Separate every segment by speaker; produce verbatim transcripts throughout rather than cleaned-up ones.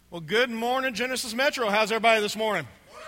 Speaker 1: Well, good morning, Genesis Metro. How's everybody this morning?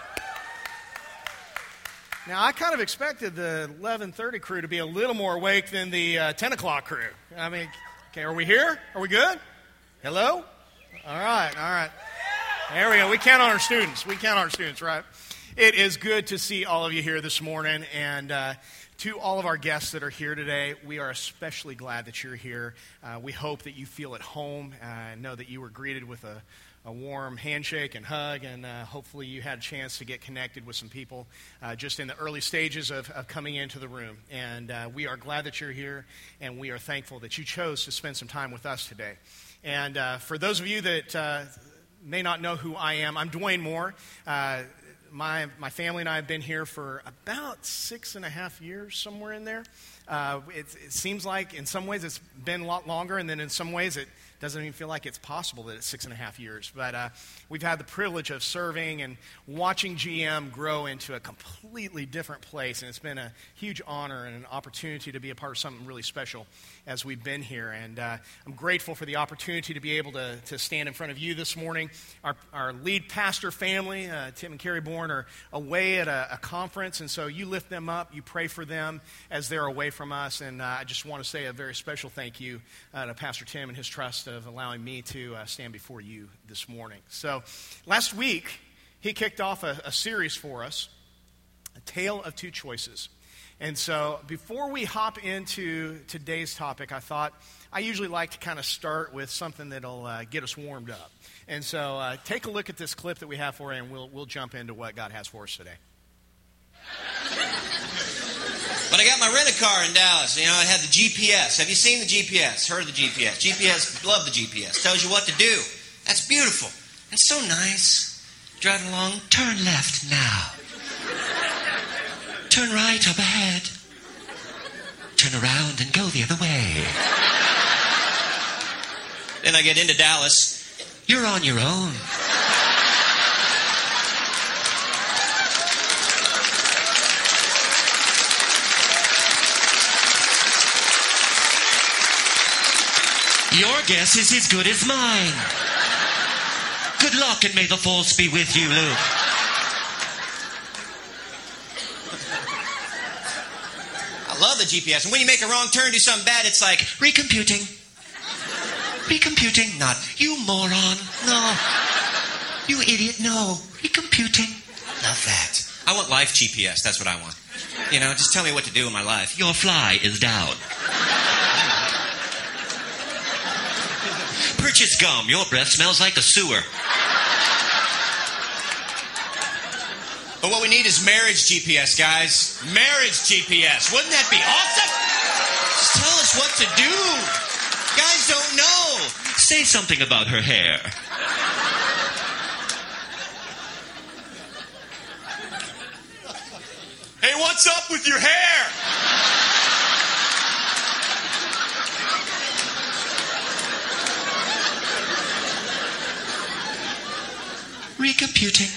Speaker 1: Now, I kind of expected the eleven thirty crew to be a little more awake than the uh, ten o'clock crew. I mean, okay, are we here? Are we good? Hello? All right, all right. There we go. We count on our students. We count on our students, right? It is good to see all of you here this morning, and uh, to all of our guests that are here today, we are especially glad that you're here. Uh, we hope that you feel at home. I uh, know that you were greeted with a a warm handshake and hug, and uh, hopefully you had a chance to get connected with some people uh, just in the early stages of, of coming into the room. And uh, we are glad that you're here, and we are thankful that you chose to spend some time with us today. And uh, for those of you that uh, may not know who I am, I'm Dwayne Moore. Uh, my, my family and I have been here for about six and a half years, somewhere in there. Uh, it, it seems like in some ways it's been a lot longer, and then in some ways it doesn't even feel like it's possible that it's six and a half years. But uh, we've had the privilege of serving and watching G M grow into a completely different place. And it's been a huge honor and an opportunity to be a part of something really special as we've been here. And uh, I'm grateful for the opportunity to be able to, to stand in front of you this morning. Our, our lead pastor family, uh, Tim and Carrie Bourne, are away at a, a conference. And so you lift them up. You pray for them as they're away from us. And uh, I just want to say a very special thank you uh, to Pastor Tim and his trust of allowing me to uh, stand before you this morning. So last week, he kicked off a, a series for us, A Tale of Two Choices. And so before we hop into today's topic, I thought I usually like to kind of start with something that'll uh, get us warmed up. And so uh, take a look at this clip that we have for you, and we'll, we'll jump into what God has for us today.
Speaker 2: But I got my rent-a-car in Dallas. You know, it had the G P S. Have you seen the G P S? Heard of the G P S? G P S, love the G P S. Tells you what to do. That's beautiful. It's so nice. Driving along, turn left now. Turn right up ahead. Turn around and go the other way. Then I get into Dallas. You're on your own. Your guess is as good as mine. Good luck, and may the force be with you, Luke. I love the G P S. And when you make a wrong turn, do something bad, it's like, recomputing. Recomputing. Not, you moron. No. You idiot. No. Recomputing. Love that. I want life G P S. That's what I want. You know, just tell me what to do in my life. Your fly is down. Purchase gum. Your breath smells like the sewer. But what we need is marriage G P S, guys. Marriage G P S. Wouldn't that be awesome? Just tell us what to do. Guys don't know. Say something about her hair. Hey, what's up with your hair? Recomputing.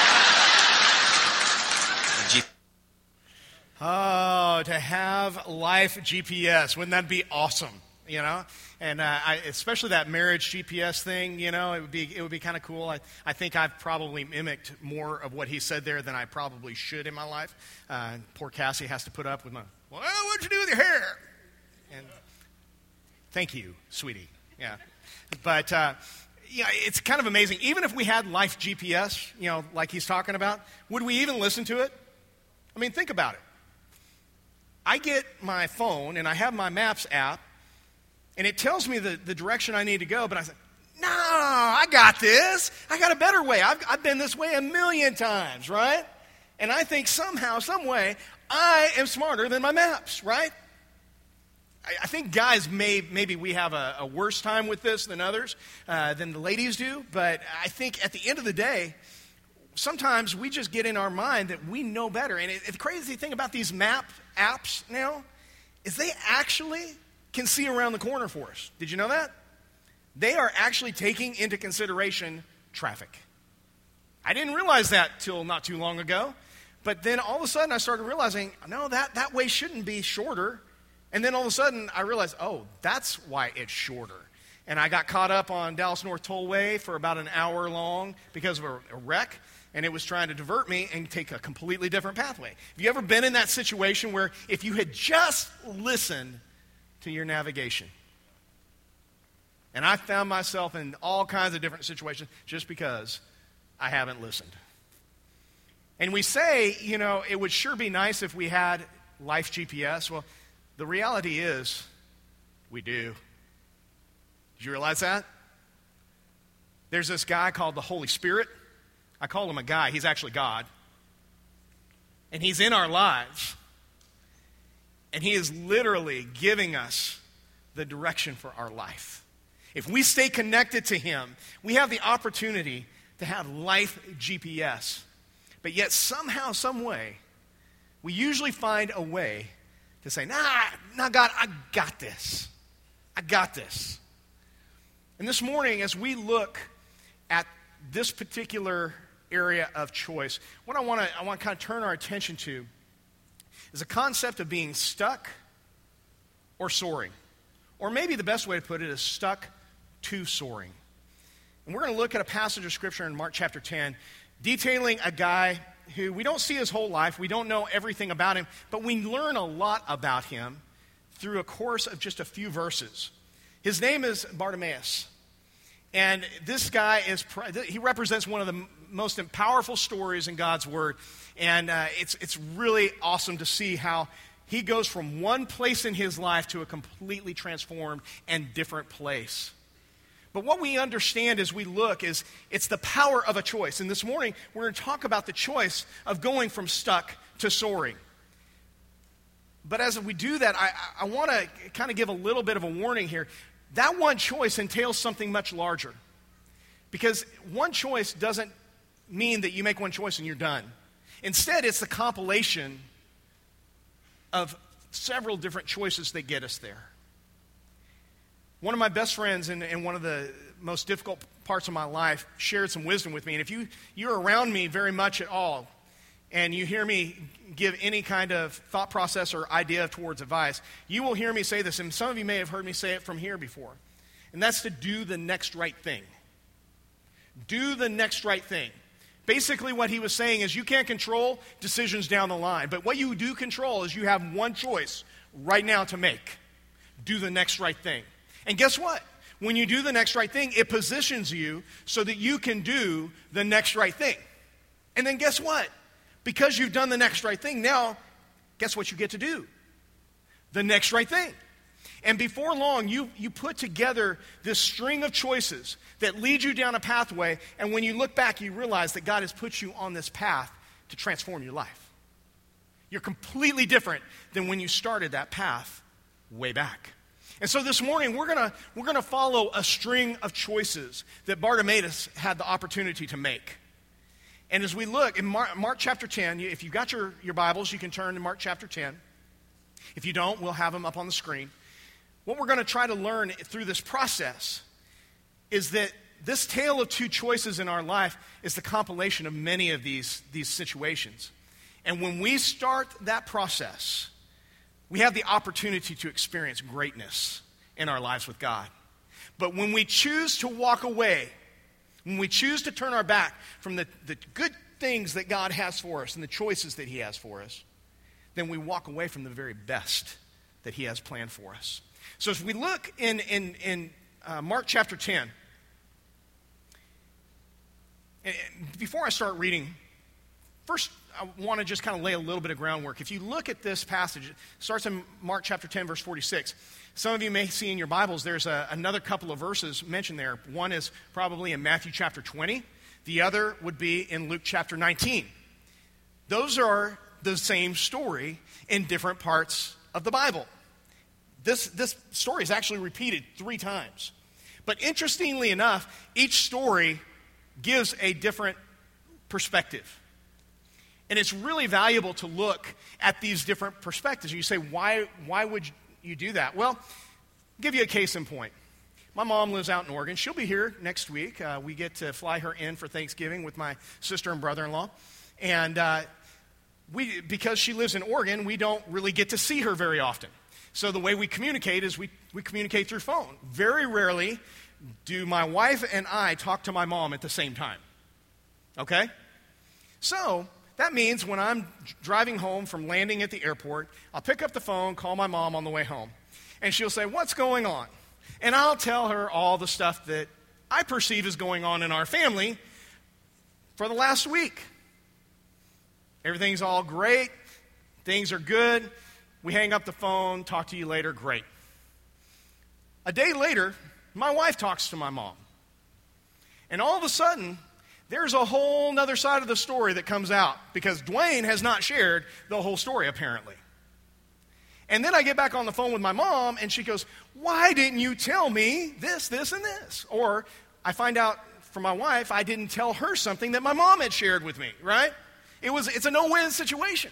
Speaker 1: Oh, to have life G P S. Wouldn't that be awesome? You know? And uh, I, especially that marriage G P S thing, you know, it would be it would be kind of cool. I, I think I've probably mimicked more of what he said there than I probably should in my life. Uh, poor Cassie has to put up with my, well, what'd you do with your hair? And thank you, sweetie. Yeah. But, uh, yeah, it's kind of amazing. Even if we had life G P S, you know, like he's talking about, would we even listen to it? I mean, think about it. I get my phone and I have my Maps app, and it tells me the, the direction I need to go, but I say, no, I got this. I got a better way. I've, I've been this way a million times, right? And I think somehow, some way, I am smarter than my maps, right? I, I think guys, may, maybe we have a, a worse time with this than others, uh, than the ladies do, but I think at the end of the day, sometimes we just get in our mind that we know better. And it, the crazy thing about these map apps now is they actually can see around the corner for us. Did you know that? They are actually taking into consideration traffic. I didn't realize that till not too long ago. But then all of a sudden I started realizing, no, that, that way shouldn't be shorter. And then all of a sudden I realized, oh, that's why it's shorter. and I got caught up on Dallas North Tollway for about an hour long because of a, a wreck, and it was trying to divert me and take a completely different pathway. Have you ever been in that situation where if you had just listened to your navigation? And I found myself in all kinds of different situations just because I haven't listened. And we say, you know, it would sure be nice if we had Life G P S. Well, the reality is we do. Did you realize that? There's this guy called the Holy Spirit. I call him a guy. He's actually God. And he's in our lives. And he is literally giving us the direction for our life. If we stay connected to him, we have the opportunity to have Life G P S. But yet somehow, some way, we usually find a way to say, nah, nah, God, I got this. I got this. And this morning, as we look at this particular area of choice, what I want to I want to kind of turn our attention to is a concept of being stuck or soaring. Or maybe the best way to put it is stuck to soaring. And we're going to look at a passage of Scripture in Mark chapter ten, detailing a guy who we don't see his whole life. We don't know everything about him, but we learn a lot about him through a course of just a few verses. His name is Bartimaeus. And this guy is, he represents one of the most powerful stories in God's Word. And uh, it's, it's really awesome to see how he goes from one place in his life to a completely transformed and different place. But what we understand as we look is it's the power of a choice. And this morning, we're going to talk about the choice of going from stuck to soaring. But as we do that, I, I want to kind of give a little bit of a warning here. That one choice entails something much larger. Because one choice doesn't mean that you make one choice and you're done. Instead, it's the compilation of several different choices that get us there. One of my best friends in, in one of the most difficult parts of my life shared some wisdom with me. And if you, you're around me very much at all, and you hear me give any kind of thought process or idea towards advice, you will hear me say this, and some of you may have heard me say it from here before, and that's to do the next right thing. Do the next right thing. Basically what he was saying is you can't control decisions down the line, but what you do control is you have one choice right now to make. Do the next right thing. And guess what? When you do the next right thing, it positions you so that you can do the next right thing. And then guess what? Because you've done the next right thing, now, guess what you get to do? The next right thing. And before long, you, you put together this string of choices that lead you down a pathway, and when you look back, you realize that God has put you on this path to transform your life. You're completely different than when you started that path way back. And so this morning, we're going we're gonna follow a string of choices that Bartimaeus had the opportunity to make. And as we look in Mark, Mark chapter ten, if you've got your, your Bibles, you can turn to Mark chapter ten. If you don't, we'll have them up on the screen. What we're going to try to learn through this process is that this tale of two choices in our life is the compilation of many of these, these situations. And when we start that process, we have the opportunity to experience greatness in our lives with God. But when we choose to walk away, when we choose to turn our back from the, the good things that God has for us and the choices that he has for us, then we walk away from the very best that he has planned for us. So as we look in, in, in uh, Mark chapter ten, and before I start reading, first I want to just kind of lay a little bit of groundwork. If you look at this passage, it starts in Mark chapter ten, verse forty-six. Some of you may see in your Bibles there's a, another couple of verses mentioned there. One is probably in Matthew chapter twenty. The other would be in Luke chapter nineteen. Those are the same story in different parts of the Bible. This, this story is actually repeated three times. But interestingly enough, each story gives a different perspective. And it's really valuable to look at these different perspectives. You say, why, why would you do that? Well, I'll give you a case in point. My mom lives out in Oregon. She'll be here next week. Uh, we get to fly her in for Thanksgiving with my sister and brother-in-law. And uh, we, because she lives in Oregon, we don't really get to see her very often. So the way we communicate is we, we communicate through phone. Very rarely do my wife and I talk to my mom at the same time. Okay? So that means when I'm driving home from landing at the airport, I'll pick up the phone, call my mom on the way home. And she'll say, what's going on? And I'll tell her all the stuff that I perceive is going on in our family for the last week. Everything's all great. Things are good. We hang up the phone, talk to you later, great. A day later, my wife talks to my mom. And all of a sudden, there's a whole other side of the story that comes out because Dwayne has not shared the whole story, apparently. And then I get back on the phone with my mom, and she goes, why didn't you tell me this, this, and this? Or I find out from my wife I didn't tell her something that my mom had shared with me, right? It was, it's a no-win situation.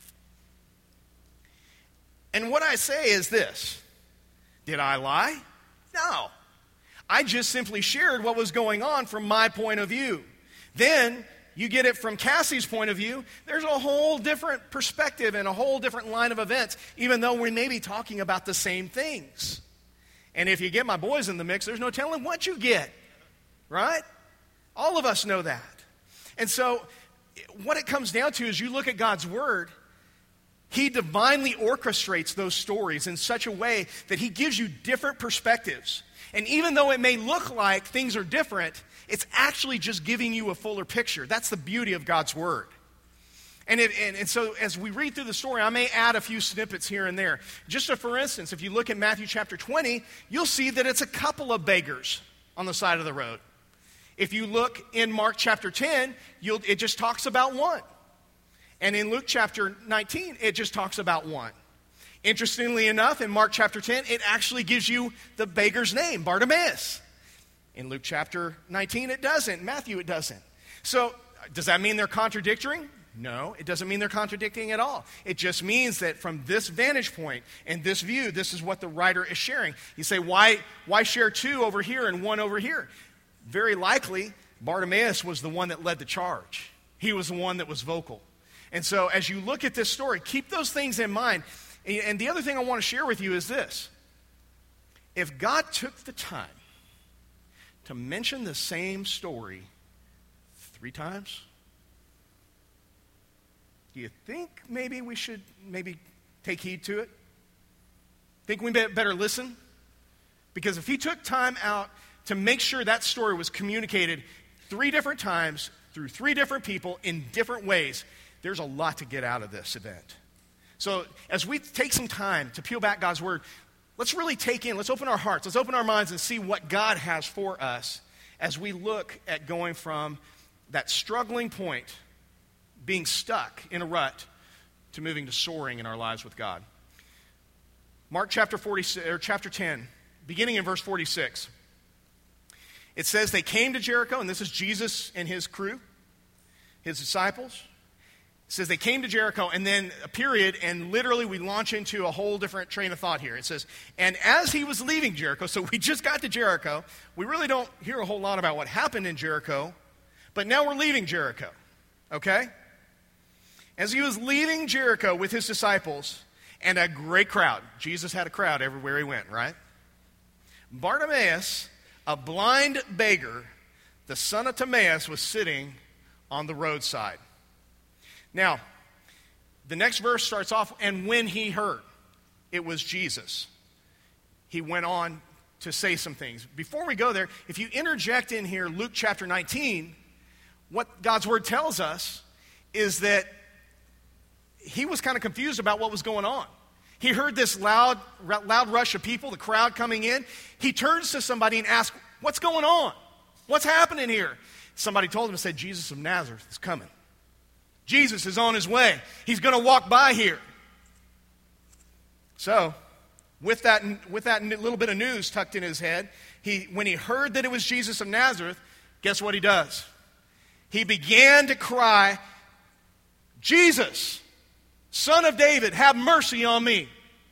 Speaker 1: And what I say is this. Did I lie? No. I just simply shared what was going on from my point of view. Then you get it from Cassie's point of view. There's a whole different perspective and a whole different line of events, even though we may be talking about the same things. And if you get my boys in the mix, there's no telling what you get, right? All of us know that. And so what it comes down to is you look at God's Word, He divinely orchestrates those stories in such a way that He gives you different perspectives. And even though it may look like things are different, it's actually just giving you a fuller picture. That's the beauty of God's Word. And, it, and, and so as we read through the story, I may add a few snippets here and there. Just a, for instance, if you look at Matthew chapter twenty, you'll see that it's a couple of beggars on the side of the road. If you look in Mark chapter ten, you'll, it just talks about one. And in Luke chapter nineteen, it just talks about one. Interestingly enough, in Mark chapter ten, it actually gives you the beggar's name, Bartimaeus. In Luke chapter nineteen, it doesn't. In Matthew, it doesn't. So, does that mean they're contradictory? No, it doesn't mean they're contradicting at all. It just means that from this vantage point and this view, this is what the writer is sharing. You say, why, why share two over here and one over here? Very likely, Bartimaeus was the one that led the charge. He was the one that was vocal. And so as you look at this story, keep those things in mind. And the other thing I want to share with you is this. If God took the time to mention the same story three times, do you think maybe we should maybe take heed to it? Think we better listen? Because if He took time out to make sure that story was communicated three different times through three different people in different ways, there's a lot to get out of this event. So as we take some time to peel back God's Word, let's really take in, let's open our hearts, let's open our minds and see what God has for us as we look at going from that struggling point, being stuck in a rut, to moving to soaring in our lives with God. Mark chapter forty-six, or chapter ten, beginning in verse forty-six. It says they came to Jericho, and this is Jesus and his crew, his disciples. It says they came to Jericho, and then a period, and literally we launch into a whole different train of thought here. It says, and as he was leaving Jericho, so we just got to Jericho. We really don't hear a whole lot about what happened in Jericho, but now we're leaving Jericho, okay? As he was leaving Jericho with his disciples and a great crowd. Jesus had a crowd everywhere he went, right? Bartimaeus, a blind beggar, the son of Timaeus, was sitting on the roadside. Now, the next verse starts off, and when he heard, it was Jesus. He went on to say some things. Before we go there, if you interject in here Luke chapter nineteen, what God's Word tells us is that he was kind of confused about what was going on. He heard this loud, loud rush of people, the crowd coming in. He turns to somebody and asks, what's going on? What's happening here? Somebody told him and said, Jesus of Nazareth is coming. Jesus is on his way. He's going to walk by here. So, with that, with that little bit of news tucked in his head, he, when he heard that it was Jesus of Nazareth, guess what he does? He began to cry, Jesus, Son of David, have mercy on me.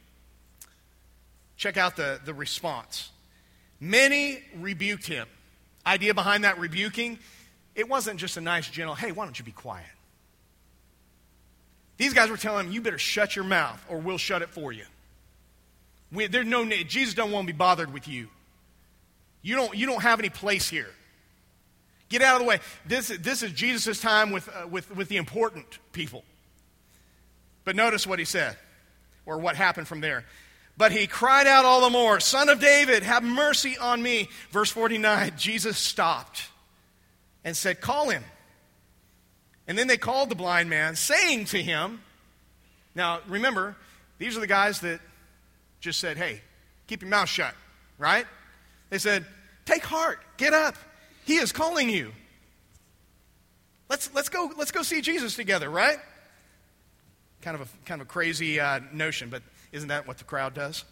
Speaker 1: Check out the, the response. Many rebuked him. Idea behind that rebuking, it wasn't just a nice, gentle, hey, why don't you be quiet? These guys were telling him, you better shut your mouth or we'll shut it for you. We, there's no need. Jesus don't want to be bothered with you. You don't, you don't have any place here. Get out of the way. This, this is Jesus' time with, uh, with, with the important people. But notice what he said, or what happened from there. But he cried out all the more, Son of David, have mercy on me. Verse forty-nine, Jesus stopped and said, call him. And then they called the blind man, saying to him, now remember, these are the guys that just said, hey, keep your mouth shut, right? They said, take heart, get up. He is calling you. Let's, let's, go, let's go see Jesus together, right? Kind of a, kind of a crazy uh, notion, but isn't that what the crowd does?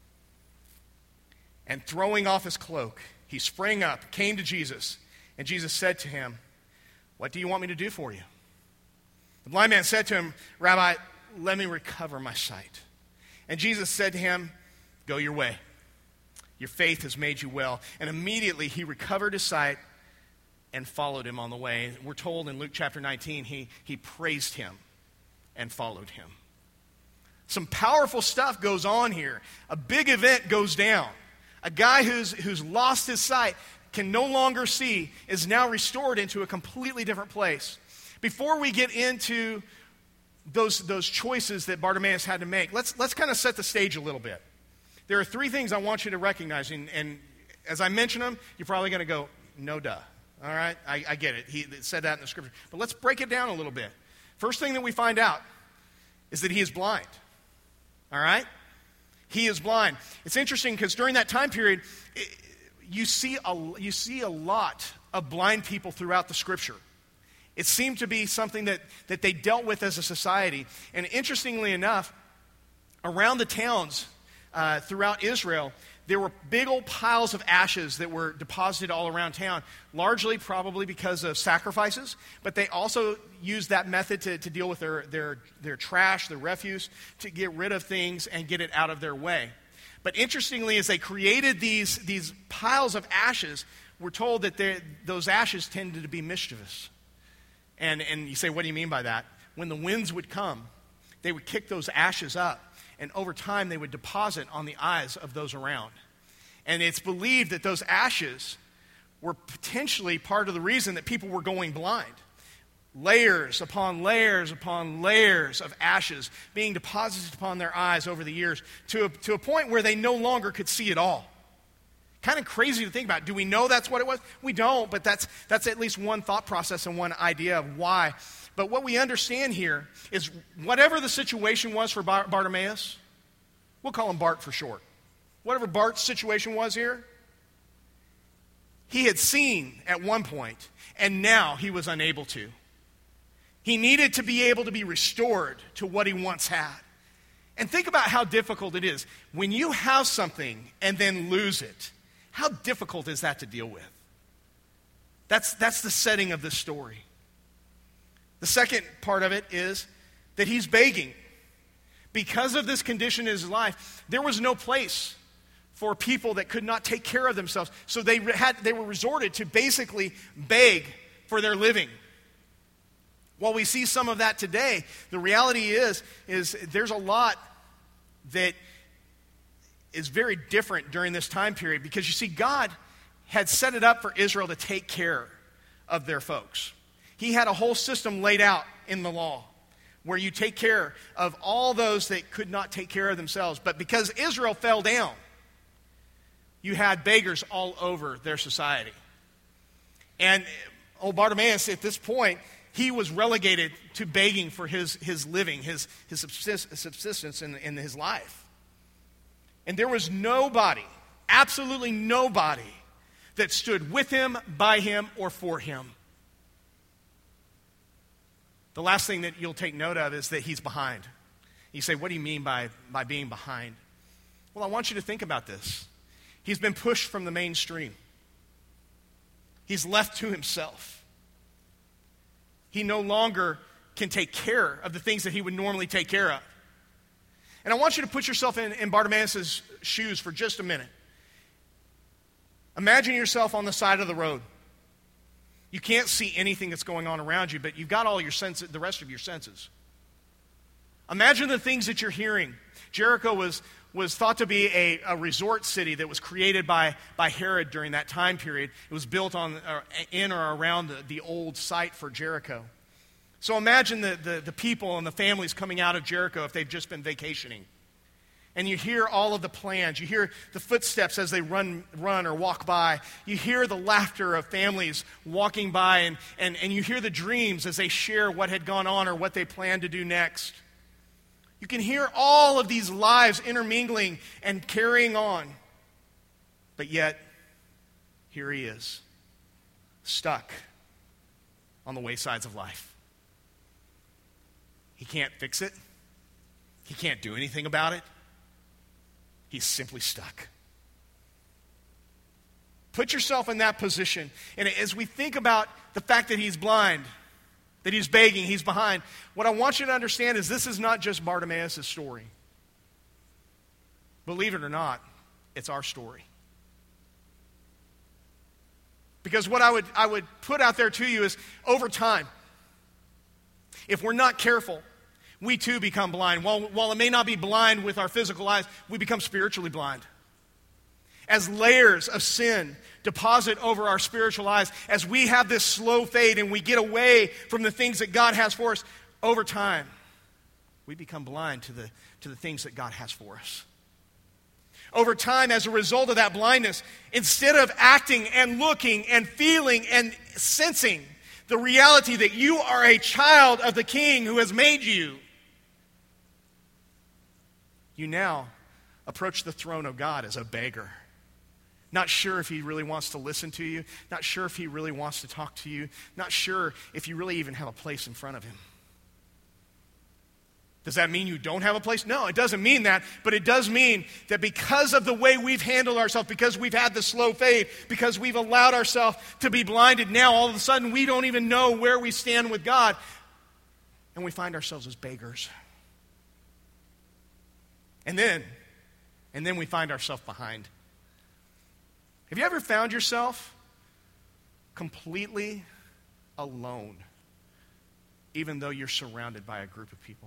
Speaker 1: And throwing off his cloak, he sprang up, came to Jesus, and Jesus said to him, what do you want me to do for you? The blind man said to him, Rabbi, let me recover my sight. And Jesus said to him, go your way. Your faith has made you well. And immediately he recovered his sight and followed him on the way. We're told in Luke chapter nineteen, he, he praised him and followed him. Some powerful stuff goes on here. A big event goes down. A guy who's, who's lost his sight, can no longer see, is now restored into a completely different place. Before we get into those, those choices that Bartimaeus had to make, let's, let's kind of set the stage a little bit. There are three things I want you to recognize, and, and as I mention them, you're probably going to go, no duh. All right, I, I get it. He said that in the scripture. But let's break it down a little bit. First thing that we find out is that he is blind. All right? He is blind. It's interesting because during that time period, it, you see a, you see a lot of blind people throughout the scripture. It seemed to be something that, that they dealt with as a society. And interestingly enough, around the towns uh, throughout Israel, there were big old piles of ashes that were deposited all around town, largely probably because of sacrifices, but they also used that method to, to deal with their, their, their trash, their refuse, to get rid of things and get it out of their way. But interestingly, as they created these, these piles of ashes, we're told that those ashes tended to be mischievous. And, and you say, what do you mean by that? When the winds would come, they would kick those ashes up, and over time they would deposit on the eyes of those around. And it's believed that those ashes were potentially part of the reason that people were going blind. Layers upon layers upon layers of ashes being deposited upon their eyes over the years to a, to a point where they no longer could see at all. Kind of crazy to think about. Do we know that's what it was? We don't, but that's, that's at least one thought process and one idea of why. But what we understand here is whatever the situation was for Bar- Bartimaeus, we'll call him Bart for short. Whatever Bart's situation was here, he had seen at one point, and now he was unable to. He needed to be able to be restored to what he once had. And think about how difficult it is. When you have something and then lose it, how difficult is that to deal with? That's, that's the setting of this story. The second part of it is that he's begging. Because of this condition in his life, there was no place for people that could not take care of themselves. So they had they were resorted to basically beg for their living. While we see some of that today, the reality is, is there's a lot that is very different during this time period, because you see, God had set it up for Israel to take care of their folks. He had a whole system laid out in the law where you take care of all those that could not take care of themselves. But because Israel fell down, you had beggars all over their society. And old Bartimaeus, at this point, he was relegated to begging for his, his living, his, his subsistence in, in his life. And there was nobody, absolutely nobody, that stood with him, by him, or for him. The last thing that you'll take note of is that he's behind. You say, what do you mean by, by being behind? Well, I want you to think about this. He's been pushed from the mainstream. He's left to himself. He no longer can take care of the things that he would normally take care of. And I want you to put yourself in, in Bartimaeus' shoes for just a minute. Imagine yourself on the side of the road. You can't see anything that's going on around you, but you've got all your senses, the rest of your senses. Imagine the things that you're hearing. Jericho was, was thought to be a, a resort city that was created by, by Herod during that time period. It was built on or in or around the, the old site for Jericho. So imagine the, the, the people and the families coming out of Jericho if they've just been vacationing. And you hear all of the plans. You hear the footsteps as they run run or walk by. You hear the laughter of families walking by, and, and, and you hear the dreams as they share what had gone on or what they plan to do next. You can hear all of these lives intermingling and carrying on. But yet, here he is, stuck on the waysides of life. He can't fix it. He can't do anything about it. He's simply stuck. Put yourself in that position. And as we think about the fact that he's blind, that he's begging, he's behind, what I want you to understand is this is not just Bartimaeus' story. Believe it or not, it's our story. Because what I would, I would put out there to you is, over time, if we're not careful, we too become blind. While, while it may not be blind with our physical eyes, we become spiritually blind. As layers of sin deposit over our spiritual eyes, as we have this slow fade and we get away from the things that God has for us, over time, we become blind to the, to the things that God has for us. Over time, as a result of that blindness, instead of acting and looking and feeling and sensing the reality that you are a child of the King who has made you, you now approach the throne of God as a beggar. Not sure if he really wants to listen to you. Not sure if he really wants to talk to you. Not sure if you really even have a place in front of him. Does that mean you don't have a place? No, it doesn't mean that. But it does mean that because of the way we've handled ourselves, because we've had the slow fade, because we've allowed ourselves to be blinded, now all of a sudden we don't even know where we stand with God. And we find ourselves as beggars. And then, and then we find ourselves behind. Have you ever found yourself completely alone, even though you're surrounded by a group of people?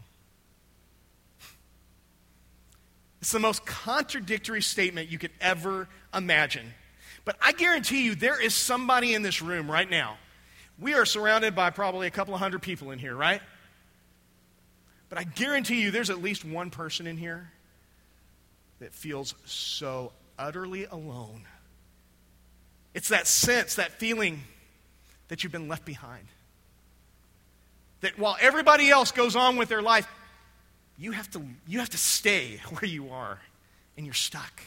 Speaker 1: It's the most contradictory statement you could ever imagine. But I guarantee you there is somebody in this room right now. We are surrounded by probably a couple of hundred people in here, right? But I guarantee you there's at least one person in here that feels so utterly alone. It's that sense, that feeling that you've been left behind. That while everybody else goes on with their life, you have to, you have to stay where you are, and you're stuck.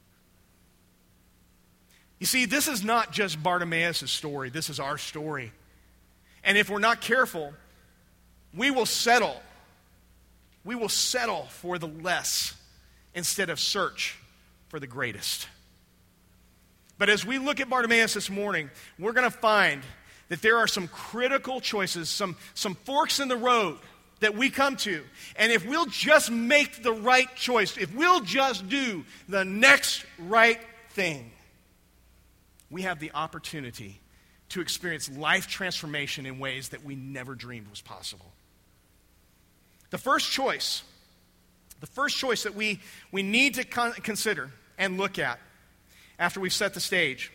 Speaker 1: You see, this is not just Bartimaeus' story. This is our story. And if we're not careful, we will settle. We will settle for the less instead of search for the greatest. But as we look at Bartimaeus this morning, we're going to find that there are some critical choices, some, some forks in the road that we come to. And if we'll just make the right choice, if we'll just do the next right thing, we have the opportunity to experience life transformation in ways that we never dreamed was possible. The first choice, the first choice that we, we need to con- consider and look at after we've set the stage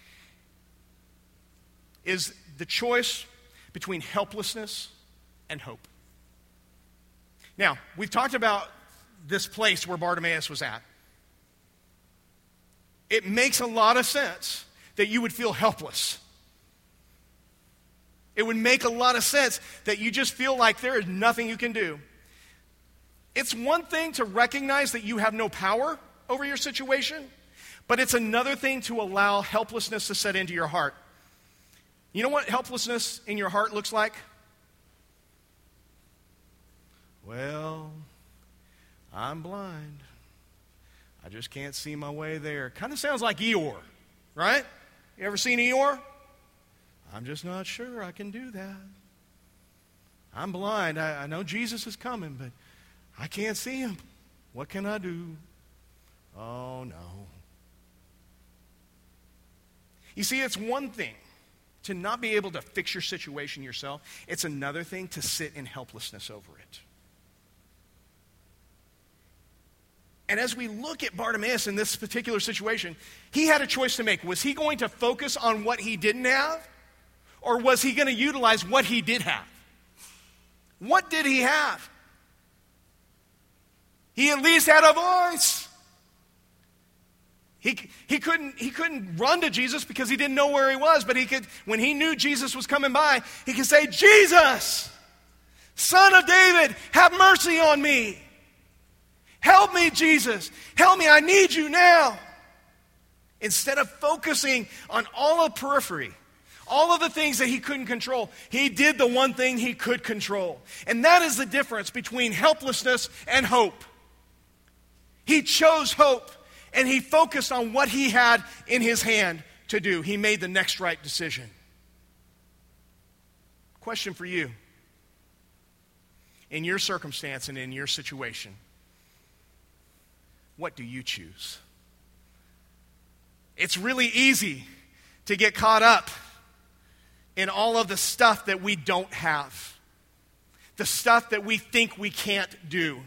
Speaker 1: is the choice between helplessness and hope. Now, we've talked about this place where Bartimaeus was at. It makes a lot of sense that you would feel helpless. It would make a lot of sense that you just feel like there is nothing you can do. It's one thing to recognize that you have no power over your situation, but it's another thing to allow helplessness to set into your heart. You know what helplessness in your heart looks like? Well, I'm blind. I just can't see my way there. Kind of sounds like Eeyore, right? You ever seen Eeyore? I'm just not sure I can do that. I'm blind. I, I know Jesus is coming, but I can't see him. What can I do? Oh, no. You see, it's one thing to not be able to fix your situation yourself. It's another thing to sit in helplessness over it. And as we look at Bartimaeus in this particular situation, he had a choice to make. Was he going to focus on what he didn't have? Or was he going to utilize what he did have? What did he have? He at least had a voice. He, he, couldn't, he couldn't run to Jesus because he didn't know where he was, but he could, when he knew Jesus was coming by, he could say, Jesus, Son of David, have mercy on me. Help me, Jesus. Help me, I need you now. Instead of focusing on all of periphery, all of the things that he couldn't control, he did the one thing he could control. And that is the difference between helplessness and hope. He chose hope, and he focused on what he had in his hand to do. He made the next right decision. Question for you. In your circumstance and in your situation, what do you choose? It's really easy to get caught up in all of the stuff that we don't have, the stuff that we think we can't do.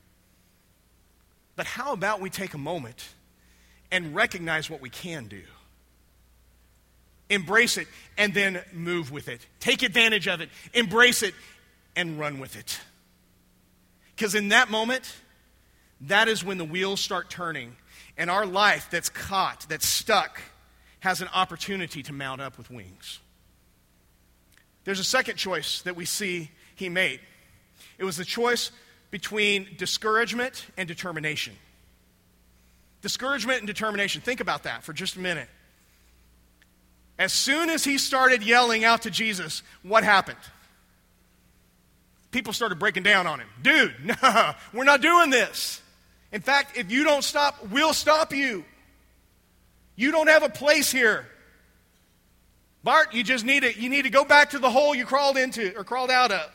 Speaker 1: But how about we take a moment and recognize what we can do? Embrace it and then move with it. Take advantage of it. Embrace it and run with it. Because in that moment, that is when the wheels start turning and our life that's caught, that's stuck, has an opportunity to mount up with wings. There's a second choice that we see he made. It was the choice between discouragement and determination. Discouragement and determination. Think about that for just a minute. As soon as he started yelling out to Jesus, what happened? People started breaking down on him. Dude, no, we're not doing this. In fact, if you don't stop, we'll stop you. You don't have a place here. Bart, you just need to, you need to go back to the hole you crawled into or crawled out of.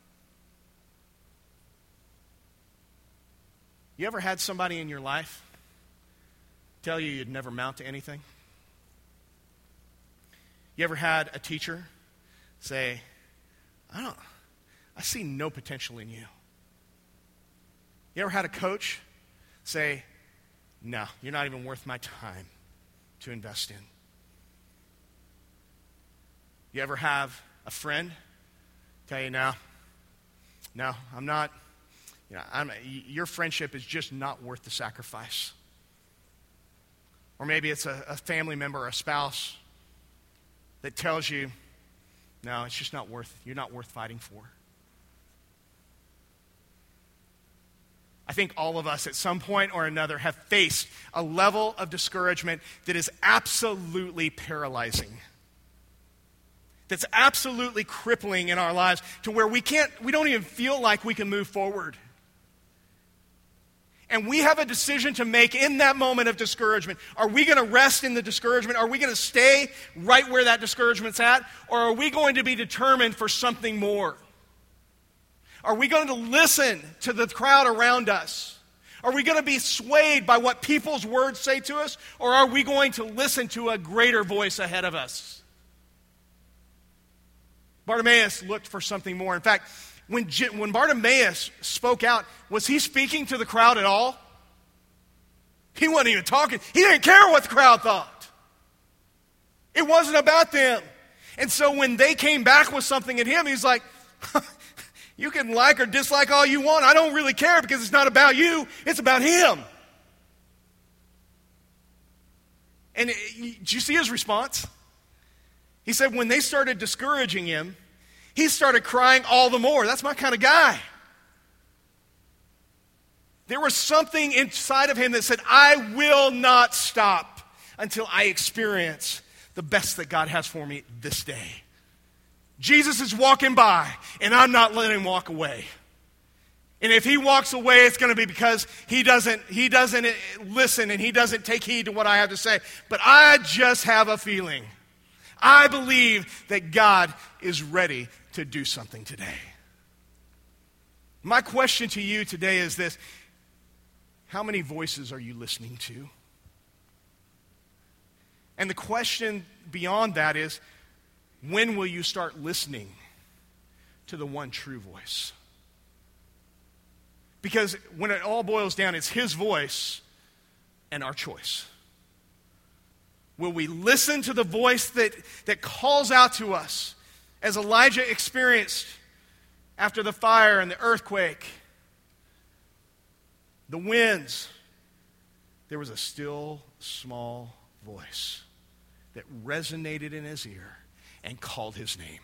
Speaker 1: You ever had somebody in your life tell you you'd never amount to anything? You ever had a teacher say, I don't, I see no potential in you? You ever had a coach say, no, you're not even worth my time to invest in? You ever have a friend tell you, no, no, I'm not, you know, I'm, your friendship is just not worth the sacrifice? Or maybe it's a, a family member or a spouse that tells you, no, it's just not worth, you're not worth fighting for. I think all of us at some point or another have faced a level of discouragement that is absolutely paralyzing. That's absolutely crippling in our lives to where we can't, we don't even feel like we can move forward. And we have a decision to make in that moment of discouragement. Are we going to rest in the discouragement? Are we going to stay right where that discouragement's at? Or are we going to be determined for something more? Are we going to listen to the crowd around us? Are we going to be swayed by what people's words say to us? Or are we going to listen to a greater voice ahead of us? Bartimaeus looked for something more. In fact, when, when Bartimaeus spoke out, was he speaking to the crowd at all? He wasn't even talking. He didn't care what the crowd thought. It wasn't about them. And so when they came back with something at him, he's like, you can like or dislike all you want. I don't really care because it's not about you. It's about him. And it, did you see his response? He said when they started discouraging him, he started crying all the more. That's my kind of guy. There was something inside of him that said, I will not stop until I experience the best that God has for me this day. Jesus is walking by, and I'm not letting him walk away. And if he walks away, it's going to be because he doesn't, he doesn't listen and he doesn't take heed to what I have to say. But I just have a feeling. I believe that God is ready to do something today. My question to you today is this. How many voices are you listening to? And the question beyond that is, when will you start listening to the one true voice? Because when it all boils down, it's his voice and our choice. Will we listen to the voice that, that calls out to us, as Elijah experienced after the fire and the earthquake, the winds? There was a still, small voice that resonated in his ear and called his name.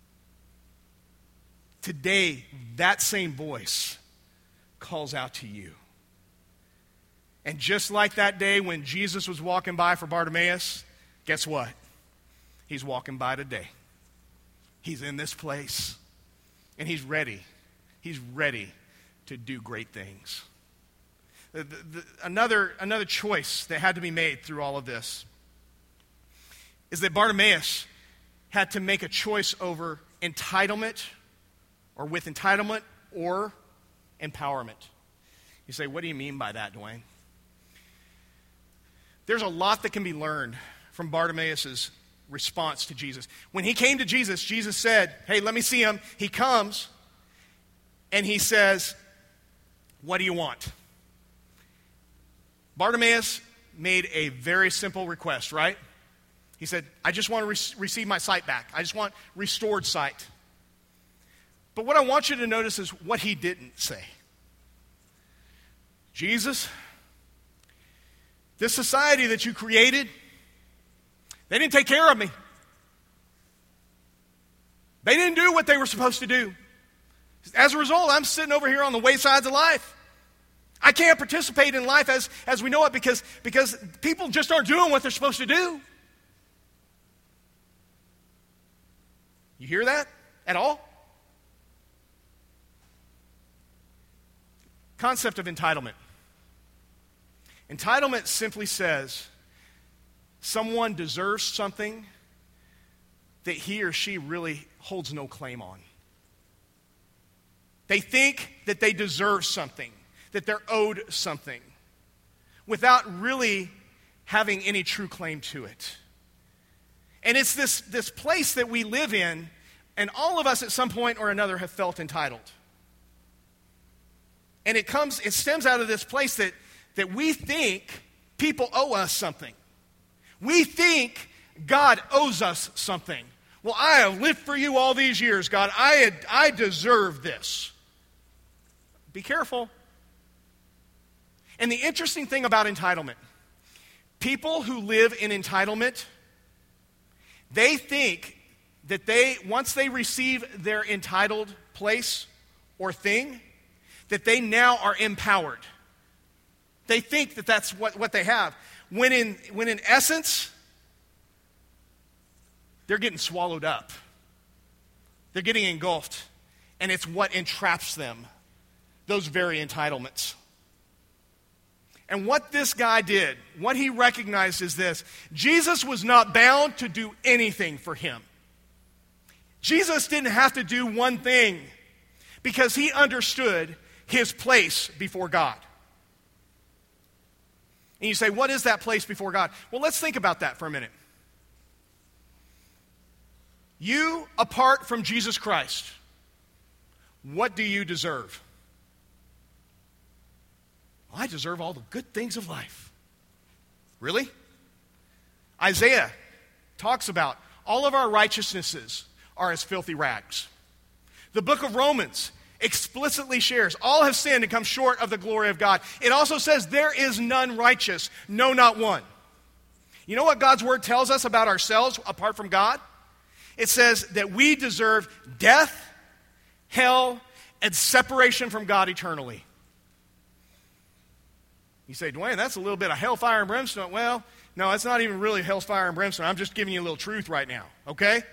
Speaker 1: Today, that same voice calls out to you. And just like that day when Jesus was walking by for Bartimaeus, guess what? He's walking by today. He's in this place. And he's ready. He's ready to do great things. The, the, the, another, another choice that had to be made through all of this is that Bartimaeus had to make a choice over entitlement, or with entitlement, or empowerment. You say, what do you mean by that, Dwayne? There's a lot that can be learned from Bartimaeus' response to Jesus. When he came to Jesus, Jesus said, hey, let me see him. He comes, and he says, what do you want? Bartimaeus made a very simple request, right? He said, I just want to re- receive my sight back. I just want restored sight. But what I want you to notice is what he didn't say. Jesus, this society that you created, they didn't take care of me. They didn't do what they were supposed to do. As a result, I'm sitting over here on the waysides of life. I can't participate in life as, as we know it because, because people just aren't doing what they're supposed to do. You hear that at all? Concept of entitlement. Entitlement simply says someone deserves something that he or she really holds no claim on. They think that they deserve something, that they're owed something, without really having any true claim to it. And it's this, this place that we live in, and all of us at some point or another have felt entitled. And it comes, it stems out of this place that, that we think people owe us something. We think God owes us something. Well, I have lived for you all these years, God. I had, I deserve this. Be careful. And the interesting thing about entitlement, people who live in entitlement, they think that they, once they receive their entitled place or thing, that they now are empowered. They think that that's what, what they have. When in, when in essence, they're getting swallowed up. They're getting engulfed. And it's what entraps them, those very entitlements. And what this guy did, what he recognized is this: Jesus was not bound to do anything for him. Jesus didn't have to do one thing because he understood his place before God. And you say, what is that place before God? Well, let's think about that for a minute. You, apart from Jesus Christ, what do you deserve? Well, I deserve all the good things of life. Really? Isaiah talks about all of our righteousnesses are as filthy rags. The book of Romans explicitly shares all have sinned and come short of the glory of God. It also says there is none righteous, no, not one. You know what God's word tells us about ourselves apart from God? It says that we deserve death, hell, and separation from God eternally. You say, Dwayne, that's a little bit of hellfire and brimstone. Well, no, it's not even really hellfire and brimstone. I'm just giving you a little truth right now, okay?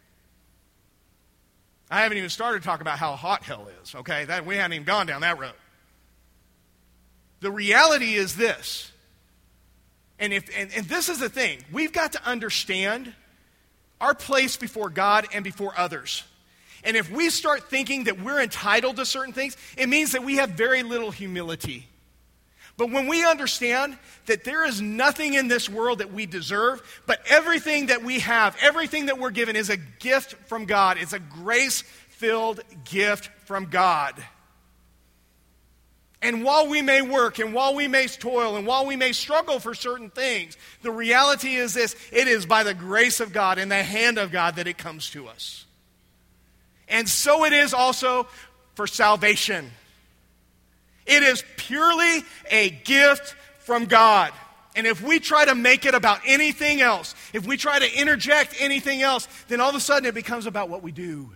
Speaker 1: I haven't even started to talk about how hot hell is, okay? That, we haven't even gone down that road. The reality is this, and, if, and, and this is the thing. We've got to understand our place before God and before others. And if we start thinking that we're entitled to certain things, it means that we have very little humility. But when we understand that there is nothing in this world that we deserve, but everything that we have, everything that we're given is a gift from God. It's a grace-filled gift from God. And while we may work, and while we may toil, and while we may struggle for certain things, the reality is this: it is by the grace of God and the hand of God that it comes to us. And so it is also for salvation. It is purely a gift from God. And if we try to make it about anything else, if we try to interject anything else, then all of a sudden it becomes about what we do.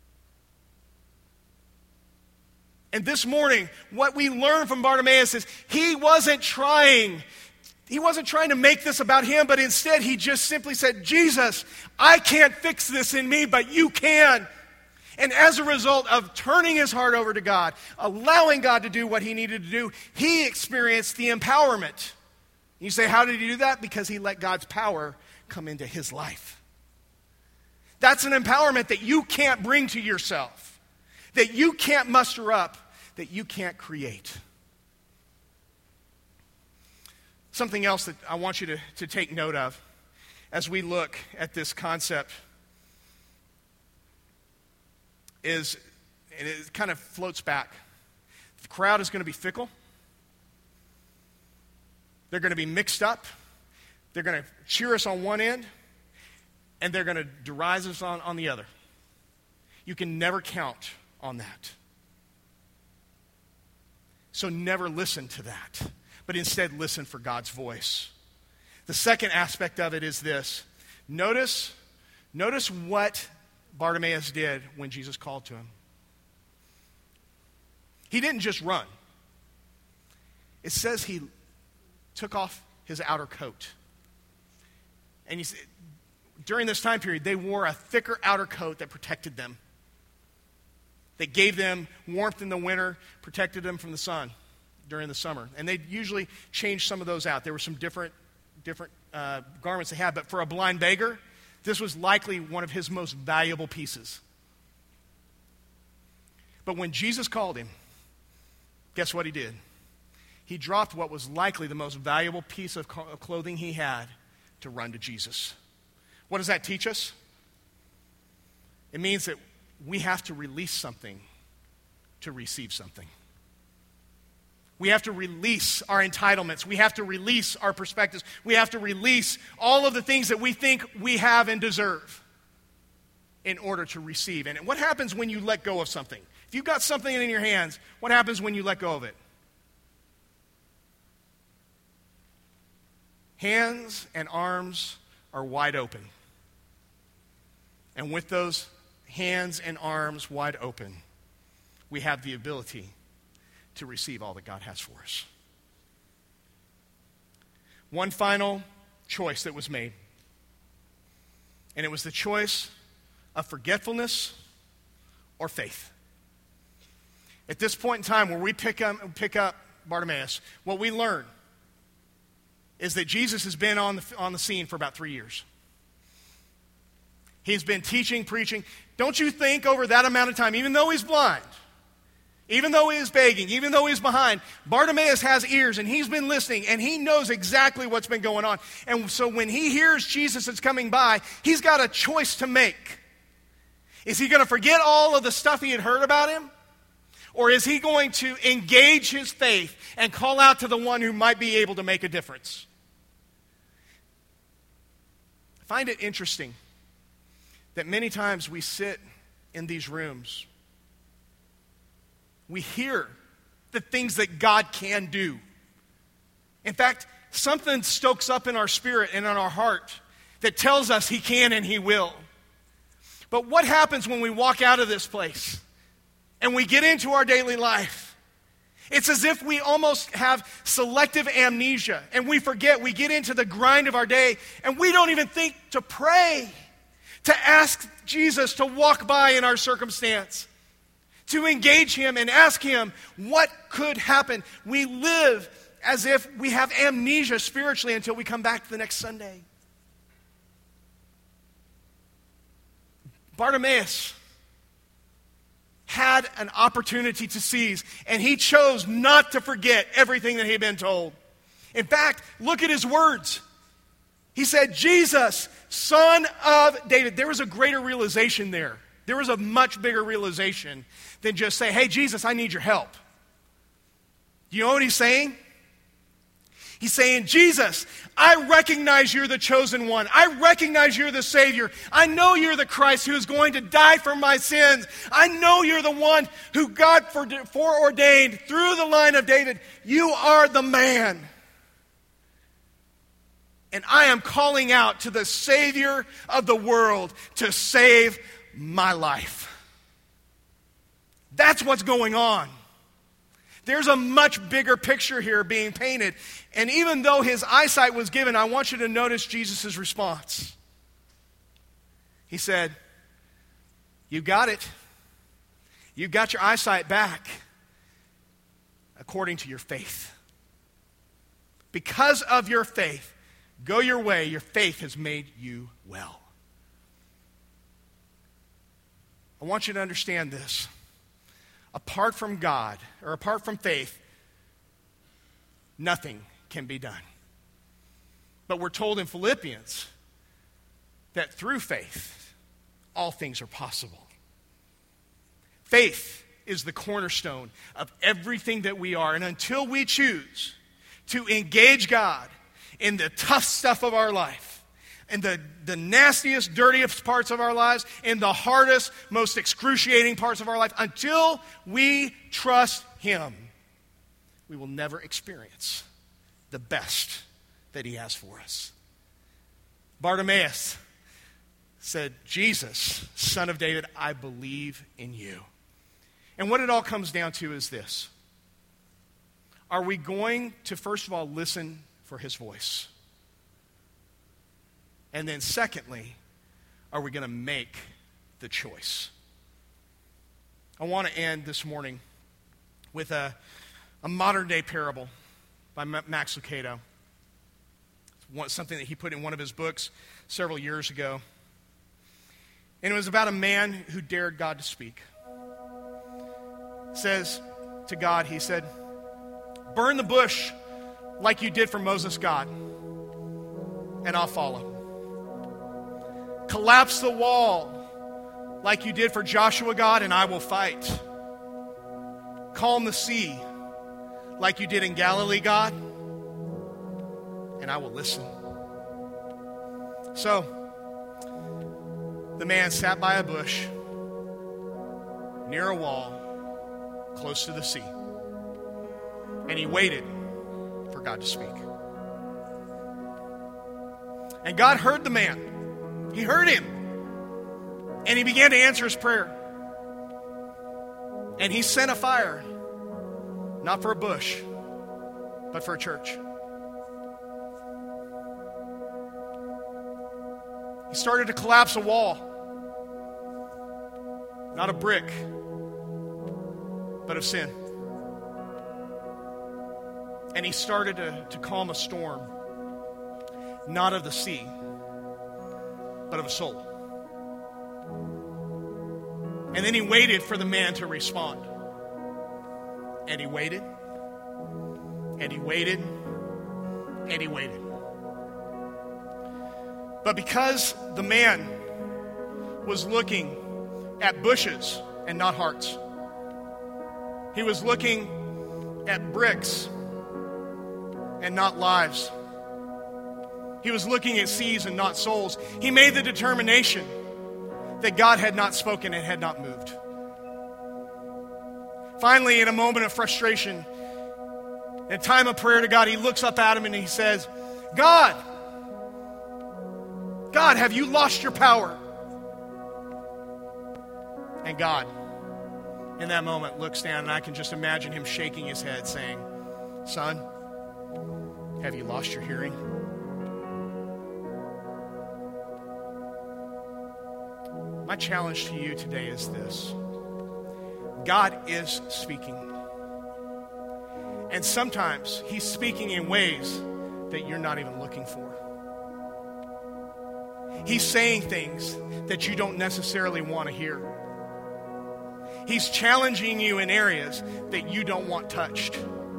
Speaker 1: And this morning, what we learn from Bartimaeus is he wasn't trying, he wasn't trying to make this about him, but instead he just simply said, Jesus, I can't fix this in me, but you can. And as a result of turning his heart over to God, allowing God to do what he needed to do, he experienced the empowerment. You say, how did he do that? Because he let God's power come into his life. That's an empowerment that you can't bring to yourself, that you can't muster up, that you can't create. Something else that I want you to, to take note of as we look at this concept is, and it kind of floats back. The crowd is going to be fickle. They're going to be mixed up. They're going to cheer us on one end, and they're going to deride us on, on the other. You can never count on that. So never listen to that, but instead listen for God's voice. The second aspect of it is this. Notice, notice what Bartimaeus did when Jesus called to him. He didn't just run. It says he took off his outer coat. And you see, during this time period, they wore a thicker outer coat that protected them. That gave them warmth in the winter, protected them from the sun during the summer. And they usually changed some of those out. There were some different, different uh, garments they had. But for a blind beggar, this was likely one of his most valuable pieces. But when Jesus called him, guess what he did? He dropped what was likely the most valuable piece of clothing he had to run to Jesus. What does that teach us? It means that we have to release something to receive something. We have to release our entitlements. We have to release our perspectives. We have to release all of the things that we think we have and deserve in order to receive. And what happens when you let go of something? If you've got something in your hands, what happens when you let go of it? Hands and arms are wide open. And with those hands and arms wide open, we have the ability to receive all that God has for us. One final choice that was made. And it was the choice of forgetfulness or faith. At this point in time where we pick up, pick up Bartimaeus, what we learn is that Jesus has been on the, on the scene for about three years. He's been teaching, preaching. Don't you think over that amount of time, even though he's blind, even though he is begging, even though he's behind, Bartimaeus has ears and he's been listening and he knows exactly what's been going on. And so when he hears Jesus is coming by, he's got a choice to make. Is he going to forget all of the stuff he had heard about him? Or is he going to engage his faith and call out to the one who might be able to make a difference? I find it interesting that many times we sit in these rooms, we hear the things that God can do. In fact, something stokes up in our spirit and in our heart that tells us he can and he will. But what happens when we walk out of this place and we get into our daily life? It's as if we almost have selective amnesia and we forget, we get into the grind of our day and we don't even think to pray, to ask Jesus to walk by in our circumstance, to engage him and ask him what could happen. We live as if we have amnesia spiritually until we come back the next Sunday. Bartimaeus had an opportunity to seize, and he chose not to forget everything that he had been told. In fact, look at his words. He said, Jesus, Son of David. There was a greater realization there. There was a much bigger realization than just say, hey, Jesus, I need your help. Do you know what he's saying? He's saying, Jesus, I recognize you're the chosen one. I recognize you're the Savior. I know you're the Christ who is going to die for my sins. I know you're the one who God foreordained through the line of David. You are the man. And I am calling out to the Savior of the world to save my life. That's what's going on. There's a much bigger picture here being painted. And even though his eyesight was given, I want you to notice Jesus' response. He said, you got it. You got your eyesight back according to your faith. Because of your faith, go your way. Your faith has made you well. I want you to understand this. Apart from God, or apart from faith, nothing can be done. But we're told in Philippians that through faith, all things are possible. Faith is the cornerstone of everything that we are. And until we choose to engage God in the tough stuff of our life, in the, the nastiest, dirtiest parts of our lives, in the hardest, most excruciating parts of our life, until we trust him, we will never experience the best that he has for us. Bartimaeus said, Jesus, Son of David, I believe in you. And what it all comes down to is this. Are we going to, first of all, listen for his voice? And then secondly, are we going to make the choice? I want to end this morning with a, a modern-day parable by Max Lucado. It's something that he put in one of his books several years ago. And it was about a man who dared God to speak. It says to God, he said, burn the bush like you did for Moses, God, and I'll follow. Collapse the wall like you did for Joshua, God, and I will fight. Calm the sea like you did in Galilee, God, and I will listen. So, the man sat by a bush near a wall close to the sea, and he waited for God to speak. And God heard the man. He heard him. And he began to answer his prayer. And he sent a fire, not for a bush, but for a church. He started to collapse a wall. Not a brick, but of sin. And he started to, to calm a storm, not of the sea, but of a soul. And then he waited for the man to respond. And he waited, and he waited, and he waited. But because the man was looking at bushes and not hearts, he was looking at bricks and not lives. He was looking at seas and not souls. He made the determination that God had not spoken and had not moved. Finally, in a moment of frustration, in a time of prayer to God, he looks up at him and he says, God, God, have you lost your power? And God, in that moment, looks down, and I can just imagine him shaking his head saying, Son, have you lost your hearing? My challenge to you today is this. God is speaking. And sometimes he's speaking in ways that you're not even looking for. He's saying things that you don't necessarily want to hear. He's challenging you in areas that you don't want touched.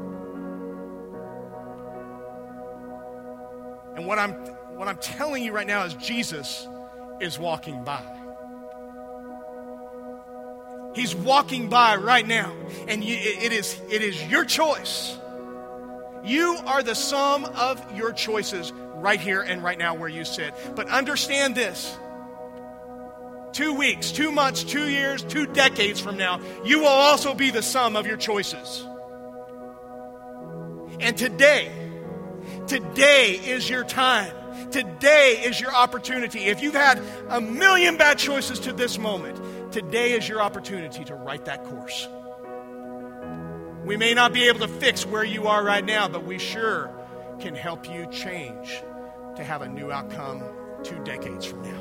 Speaker 1: And what I'm what I'm telling you right now is Jesus is walking by. He's walking by right now, and you, it is, it is your choice. You are the sum of your choices right here and right now where you sit. But understand this. Two weeks, two months, two years, two decades from now, you will also be the sum of your choices. And today, today is your time. Today is your opportunity. If you've had a million bad choices to this moment, today is your opportunity to write that course. We may not be able to fix where you are right now, but we sure can help you change to have a new outcome two decades from now.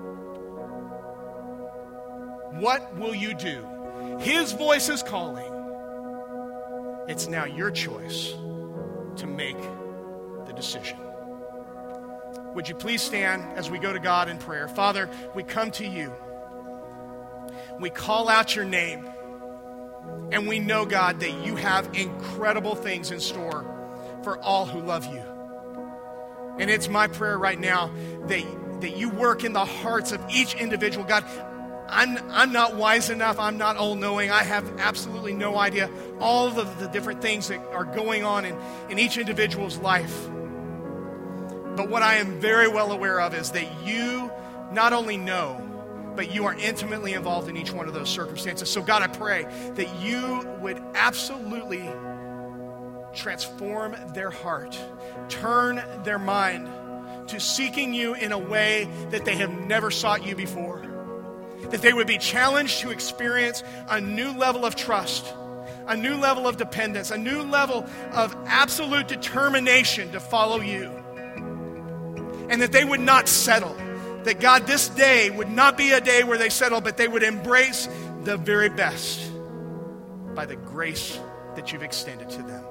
Speaker 1: What will you do? His voice is calling. It's now your choice to make the decision. Would you please stand as we go to God in prayer? Father, we come to you. We call out your name. And we know, God, that you have incredible things in store for all who love you. And it's my prayer right now that, that you work in the hearts of each individual. God, I'm, I'm not wise enough. I'm not all-knowing. I have absolutely no idea all of the different things that are going on in, in each individual's life. But what I am very well aware of is that you not only know, but you are intimately involved in each one of those circumstances. So God, I pray that you would absolutely transform their heart, turn their mind to seeking you in a way that they have never sought you before. That they would be challenged to experience a new level of trust, a new level of dependence, a new level of absolute determination to follow you. And that they would not settle. That God, this day would not be a day where they settle, but they would embrace the very best by the grace that you've extended to them.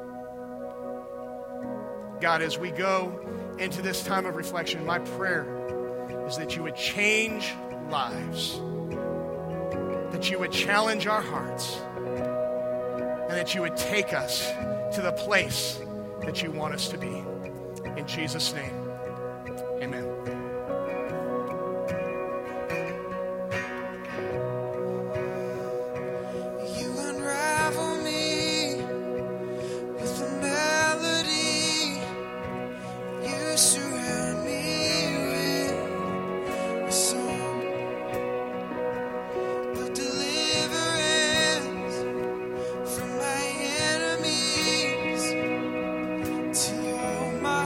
Speaker 1: God, as we go into this time of reflection, my prayer is that you would change lives, that you would challenge our hearts, and that you would take us to the place that you want us to be. In Jesus' name.